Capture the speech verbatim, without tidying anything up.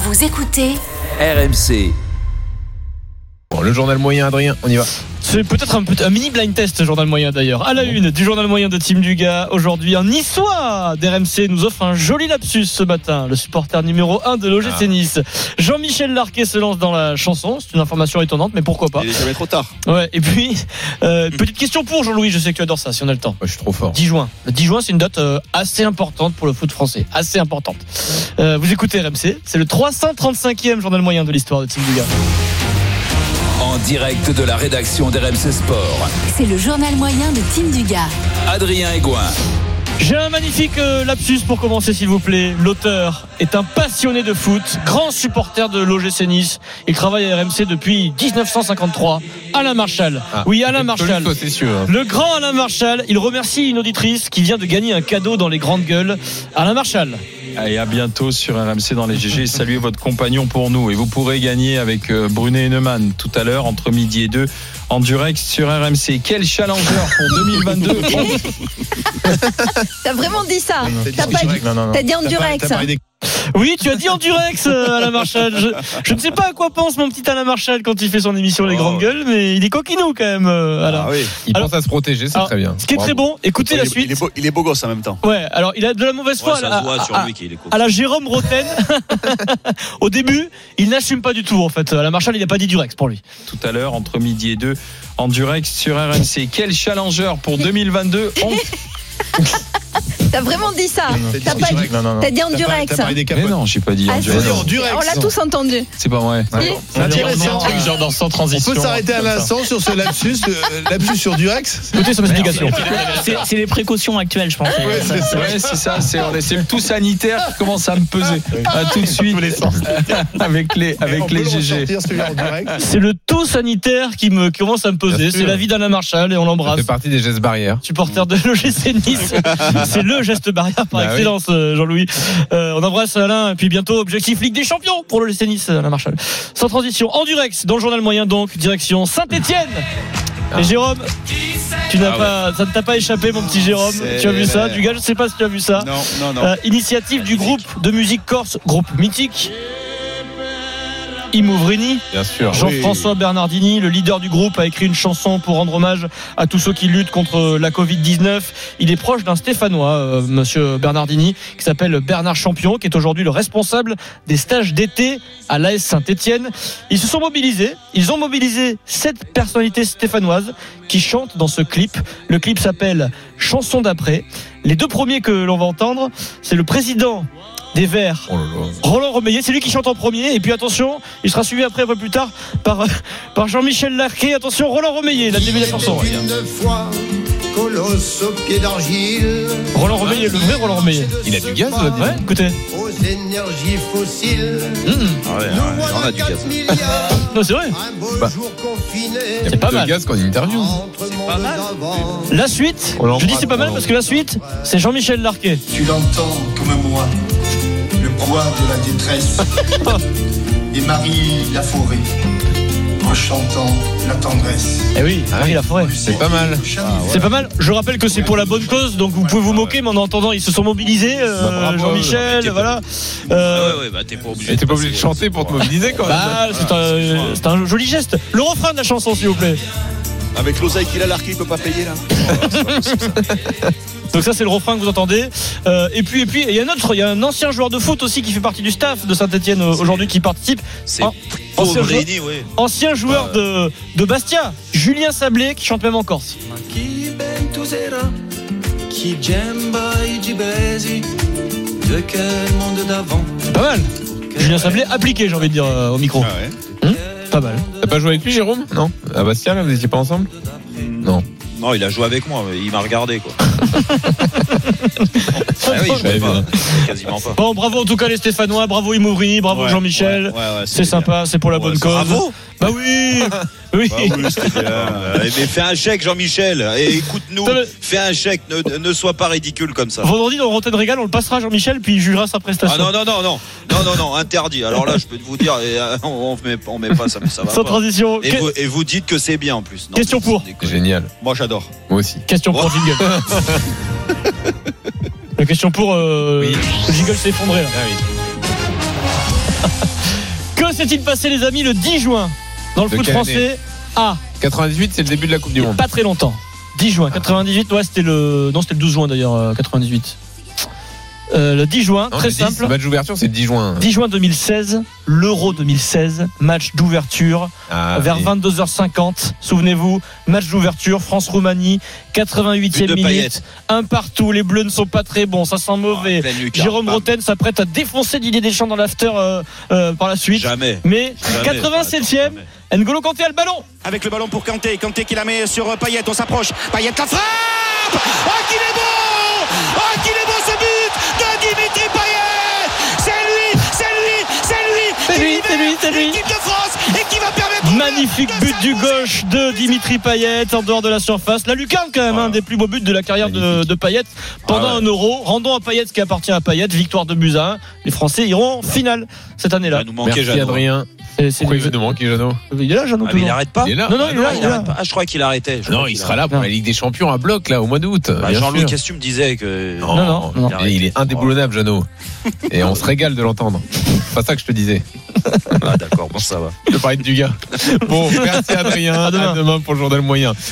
Vous écoutez R M C. Bon, le journal moyen, Adrien, on y va. C'est peut-être un, un mini blind test, le journal moyen d'ailleurs. À la une du journal moyen de Tim Dugas, aujourd'hui un Niçois d'R M C nous offre un joli lapsus ce matin. Le supporter numéro un de l'O G C ah. Nice, Jean-Michel Larquet, se lance dans la chanson. C'est une information étonnante, mais pourquoi pas. Il est jamais trop tard. Ouais. Et puis euh, petite question pour Jean-Louis. Je sais que tu adores ça, si on a le temps. Ouais, je suis trop fort. dix juin. Le dix juin, c'est une date euh, assez importante pour le foot français, assez importante. Euh, vous écoutez R M C, c'est le trois cent trente-cinquième journal moyen de l'histoire de Tim Dugas. En direct de la rédaction d'R M C Sport. C'est le journal moyen de Tim Dugas. Adrien Aigouin. J'ai un magnifique euh, lapsus pour commencer, s'il vous plaît. L'auteur est un passionné de foot, grand supporter de l'O G C Nice. Il travaille à R M C depuis dix-neuf cent cinquante-trois. Alain Marchal. Ah, oui, Alain Marchal. Toi, c'est sûr, hein. Le grand Alain Marchal. Il remercie une auditrice qui vient de gagner un cadeau dans les grandes gueules. Alain Marchal. Et à bientôt sur R M C dans les G G. Saluez votre compagnon pour nous. Et vous pourrez gagner avec Brunet et Neumann tout à l'heure entre midi et deux en direct sur R M C. Quel challenger pour deux mille vingt-deux. T'as vraiment dit ça? Non, non, T'as, pas dit, non, non, non. T'as dit en direct. Oui, tu as dit en Durex, euh, Alain Marchal. Je, je ne sais pas à quoi pense mon petit Alain Marchal quand il fait son émission Les oh. Grandes Gueules, mais il est coquinou quand même. Euh, alors. Ah oui. Il alors, pense à se protéger, c'est alors, très bien. Ce qui est Bravo. Très bon, écoutez il la est, suite. Il est, beau, il est beau gosse en même temps. Ouais, alors il a de la mauvaise foi ouais, à, à, à, sur à, lui qu'il est à la Jérôme Roten. Au début, il n'assume pas du tout en fait. Alain Marchal, il n'a pas dit Durex pour lui. Tout à l'heure entre midi et deux en direct sur R M C. Quel challenger pour deux mille vingt-deux. On... T'as vraiment dit ça? Non, non, T'as, pas dit, non, non, non. t'as dit en Durex. Mais non, j'ai pas dit ah, en Durex. On l'a tous entendu. C'est pas vrai. Oui. C'est intéressant. Un truc genre dans sans transition. On peut s'arrêter un instant sur ce lapsus, euh, lapsus sur Durex. Écoutez son explication. C'est, c'est les précautions actuelles, je pense. Ouais, c'est, ça. Ouais, c'est ça. C'est, c'est le tout sanitaire qui commence à me peser. À tout de suite. Avec les, avec les G G. C'est le tout sanitaire qui me qui commence à me peser. C'est la vie d'Alain Marchal et on l'embrasse. Ça fait partie des gestes barrières. Supporter de l'O G C Nice. C'est le geste barrière par bah excellence, oui. Jean-Louis. Euh, on embrasse Alain et puis bientôt objectif Ligue des Champions pour l'O G C Nice, Alain Marchal. Sans transition, en Durex, dans le journal moyen donc, direction Saint-Étienne. Ah. Et Jérôme, tu n'as ah pas, ouais. ça ne t'a pas échappé, mon petit Jérôme. C'est tu as vu ça, Dugas, je ne sais pas si tu as vu ça. Non, non, non. Euh, initiative du groupe de musique corse, groupe mythique. Imouvrini, bien sûr. Jean-François oui. Bernardini, le leader du groupe, a écrit une chanson pour rendre hommage à tous ceux qui luttent contre la covid dix-neuf. Il est proche d'un Stéphanois, euh, monsieur Bernardini, qui s'appelle Bernard Champion, qui est aujourd'hui le responsable des stages d'été à l'A S Saint-Étienne. Ils se sont mobilisés, ils ont mobilisé sept personnalités stéphanoises qui chantent dans ce clip. Le clip s'appelle Chanson d'après. Les deux premiers que l'on va entendre, c'est le président des Verts, oh là là. Roland Romeillet, c'est lui qui chante en premier. Et puis attention, il sera suivi après un peu plus tard par, par Jean-Michel Larquet. Attention, Roland Romeillet, la début de la chanson. Roland Romeillet, le vrai Roland Romeillet. Il a du gaz, là, ouais, écoutez. Aux énergies fossiles. Mmh. Ah ouais, ouais, on a du gaz. Non, c'est vrai. Bah, il y a pas mal de gaz qu'on interview. C'est pas mal. La suite, je dis c'est pas mal parce que la suite, c'est Jean-Michel Larquet. Tu l'entends comme moi, le poids de la détresse. Et Marie la forêt, en chantant la tendresse. Eh oui, Marie la forêt. C'est pas mal. Ah, ouais. C'est pas mal. Je rappelle que c'est pour la bonne cause, donc vous pouvez vous moquer, mais en entendant, ils se sont mobilisés. Euh, bah, bravo, Jean-Michel, voilà. Euh, ouais, ouais, bah t'es pas obligé. T'es pas obligé de chanter pour te mobiliser, quoi. Bah, c'est un, c'est un joli geste. Le refrain de la chanson, s'il vous plaît. Avec l'oseille qu'il a, Larquet, il peut pas payer là. Donc ça c'est le refrain que vous entendez. Euh, et puis et puis il y a un autre, il y a un ancien joueur de foot aussi qui fait partie du staff de Saint-Étienne aujourd'hui qui participe. C'est en, ancien, joueur, oui. ancien joueur de, de Bastia, Julien Sablé, qui chante même en Corse. C'est pas mal. Julien Sablé appliqué, j'ai envie de dire euh, au micro. Ah ouais. Hum, pas mal. T'as pas joué avec lui, Jérôme? Non. À Bastia, là, vous étiez pas ensemble? Non. Non, il a joué avec moi, il m'a regardé quoi. Ah oui, je savais pas. Quasiment pas. Bon, bravo en tout cas les Stéphanois, bravo Imouvrini, bravo ouais, Jean-Michel. Ouais, ouais, ouais, c'est, c'est sympa, c'est pour la ouais, bonne cause. Bravo. Bah oui. Oui. Bah oui, c'était bien. Mais fais un chèque, Jean-Michel. Et écoute-nous, fais un chèque. Ne, ne sois pas ridicule comme ça. Vendredi dans Rotten Régal, on le passera à Jean-Michel, puis il jugera sa prestation. Ah non non non non non non non interdit. Alors là, je peux vous dire, on, on met on met pas ça, ça va. Sans pas. transition. Et, que... vous, et vous dites que c'est bien en plus. Non, question pour. C'est génial. Moi j'adore. Moi aussi. Question pour Jingle. La question pour. Euh... Oui. Le Jingle s'est effondré là. Ah oui. s'est-il passé, les amis, le dix juin dans le De foot quelle français? Ah, quatre-vingt-dix-huit, c'est le début de la Coupe du il y a Monde. pas très longtemps. dix juin, quatre-vingt-dix-huit, ouais, c'était le. Non, c'était le douze juin d'ailleurs, euh, quatre-vingt-dix-huit. Euh, le dix juin, Non, très le dix, simple. Le match d'ouverture, c'est le dix juin. dix juin deux mille seize, l'Euro deux mille seize, match d'ouverture Ah, vers oui. vingt-deux heures cinquante. Souvenez-vous, match d'ouverture, France-Roumanie, quatre-vingt-huitième But de minute, Payet. un partout. Les Bleus ne sont pas très bons, ça sent mauvais. Oh, pleine lucarne, Jérôme bam. Roten s'apprête à défoncer Didier Deschamps dans l'after euh, euh, par la suite. Jamais. Mais Jamais. quatre-vingt-septième, N'Golo Kanté a le ballon. Avec le ballon pour Kanté, Kanté qui la met sur Payet, on s'approche, Payet la frappe. Oh qu'il est beau, oh qu'il est beau ce but de Dimitri Payet. C'est lui, c'est lui, c'est lui, C'est qui lui, libère c'est lui, c'est lui. l'équipe de France et qui va permettre au Magnifique bleu de but du s'imposer. gauche de Dimitri Payet en dehors de la surface. La lucarne quand même, Voilà. un des plus beaux buts de la carrière de, de Payet pendant Ah ouais. un Euro. Rendons à Payet ce qui appartient à Payet. Victoire de buts à un. Les Français iront en finale cette année-là. Il va nous manquer, Merci Jeannot. Adrien. Et c'est Pourquoi les- il va nous manquer, Jeannot? Il est là, Jeannot, Ah, mais il toujours. arrête pas. Il est là. Non, non, Ah, il est là, il il est là. arrête pas. Ah, je crois qu'il arrêtait. Je Non, crois il qu'il sera là arrête. pour la Ligue des Champions à bloc, là, au mois d'août. Bah, bien Jean-Louis sûr. Cassius me disait que. Non, Non, non, non. Il est- il est indéboulonnable, Jeannot. Et on se régale de l'entendre. C'est pas ça que je te disais. Ah, d'accord, bon, ça va. Je te parlais de Dugas. Bon, merci Adrien. À demain. À demain pour le journal moyen.